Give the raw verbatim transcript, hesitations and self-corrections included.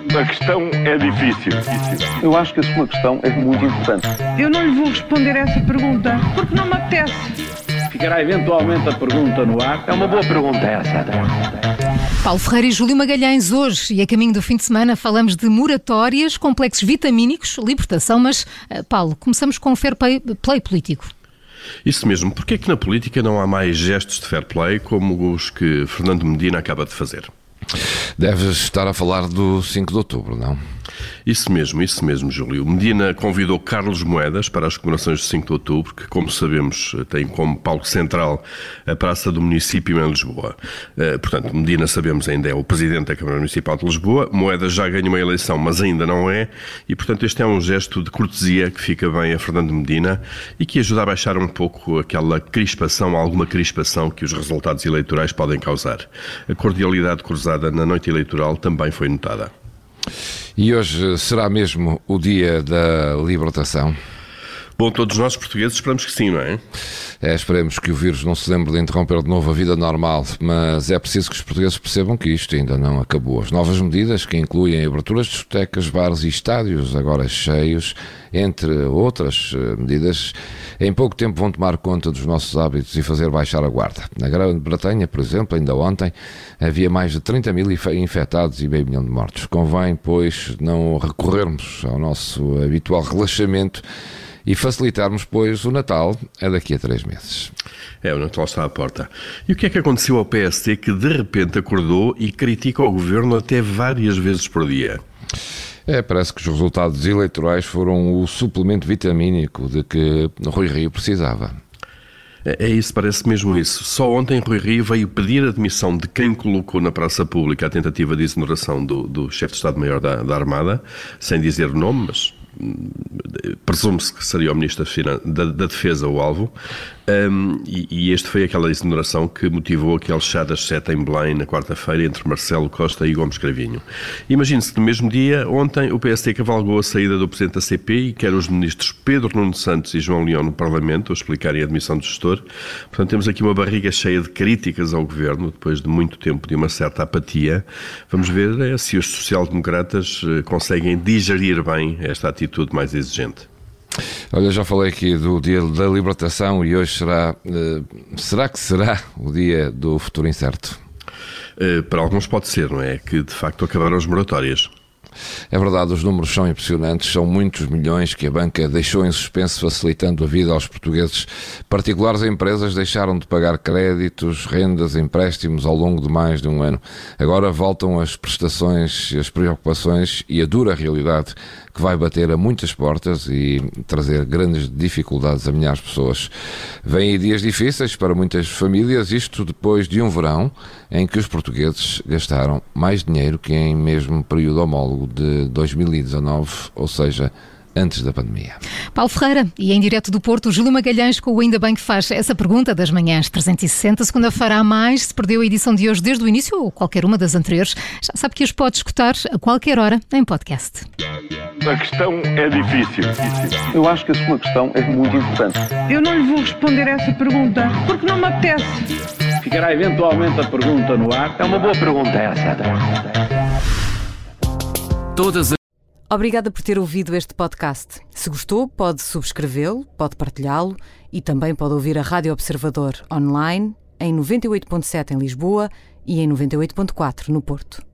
A questão é difícil. Eu acho que a sua questão é muito importante. Eu não lhe vou responder essa pergunta porque não me apetece. Ficará eventualmente a pergunta no ar. É uma boa pergunta essa. Paulo Ferreira e Júlio Magalhães, hoje e a caminho do fim de semana falamos de moratórias, complexos vitamínicos, libertação, mas, Paulo, começamos com o fair play, play político. Isso mesmo. Porquê é que na política não há mais gestos de fair play como os que Fernando Medina acaba de fazer? Deves estar a falar do cinco de outubro, não? Isso mesmo, isso mesmo, Júlio. Medina convidou Carlos Moedas para as comemorações de cinco de outubro, que, como sabemos, tem como palco central a Praça do Município em Lisboa. Uh, portanto, Medina, sabemos, ainda é o Presidente da Câmara Municipal de Lisboa. Moedas já ganhou uma eleição, mas ainda não é. E, portanto, este é um gesto de cortesia que fica bem a Fernando Medina e que ajuda a baixar um pouco aquela crispação, alguma crispação que os resultados eleitorais podem causar. A cordialidade cruzada na noite eleitoral também foi notada. E hoje será mesmo o dia da libertação? Bom, todos nós portugueses esperamos que sim, não é? É, esperemos que o vírus não se lembre de interromper de novo a vida normal, mas é preciso que os portugueses percebam que isto ainda não acabou. As novas medidas, que incluem aberturas de discotecas, bares e estádios agora cheios, entre outras medidas, em pouco tempo vão tomar conta dos nossos hábitos e fazer baixar a guarda. Na Grã-Bretanha, por exemplo, ainda ontem, havia mais de trinta mil infectados e meio milhão de mortos. Convém, pois, não recorrermos ao nosso habitual relaxamento e facilitarmos, pois, o Natal é daqui a três meses. É, o Natal está à porta. E o que é que aconteceu ao P S D que de repente acordou e critica o Governo até várias vezes por dia? É, parece que os resultados eleitorais foram o suplemento vitamínico de que Rui Rio precisava. É isso, parece mesmo isso. Só ontem Rui Rio veio pedir a admissão de quem colocou na praça pública a tentativa de exoneração do, do chefe de Estado-Maior da, da Armada, sem dizer o nome, mas presume-se que seria o Ministro da, da Defesa o alvo, um, e, e este foi aquela exoneração que motivou aquele chá das sete em Belém na quarta-feira entre Marcelo Costa e Gomes Cravinho. Imagine-se que no mesmo dia, ontem, o P S D cavalgou a saída do Presidente da C P I, quer os ministros Pedro Nuno Santos e João Leão no Parlamento a explicarem a admissão do gestor. Portanto, temos aqui uma barriga cheia de críticas ao Governo, depois de muito tempo de uma certa apatia. Vamos ver é, se os social-democratas eh, conseguem digerir bem esta atitude mais exigente. Olha, já falei aqui do dia da libertação e hoje será, uh, será que será o dia do futuro incerto? Uh, para alguns pode ser, não é? Que de facto acabaram as moratórias. É verdade, os números são impressionantes, são muitos milhões que a banca deixou em suspenso, facilitando a vida aos portugueses. Particulares e empresas deixaram de pagar créditos, rendas, empréstimos ao longo de mais de um ano. Agora voltam as prestações, as preocupações e a dura realidade que vai bater a muitas portas e trazer grandes dificuldades a milhares de pessoas. Vêm aí dias difíceis para muitas famílias, isto depois de um verão em que os portugueses gastaram mais dinheiro que em mesmo período homólogo de dois mil e dezanove, ou seja, antes da pandemia. Paulo Ferreira, e em direto do Porto, Júlio Magalhães com o Ainda Bem que faz essa pergunta das manhãs trezentos e sessenta. Segunda-feira há mais. Se perdeu a edição de hoje desde o início ou qualquer uma das anteriores, já sabe que as pode escutar a qualquer hora em podcast. A questão é difícil. Eu acho que a sua questão é muito importante. Eu não lhe vou responder essa pergunta porque não me apetece. Ficará eventualmente a pergunta no ar. É uma boa pergunta essa. Todas as... Obrigada por ter ouvido este podcast. Se gostou, pode subscrevê-lo, pode partilhá-lo e também pode ouvir a Rádio Observador online em noventa e oito ponto sete em Lisboa e em noventa e oito ponto quatro no Porto.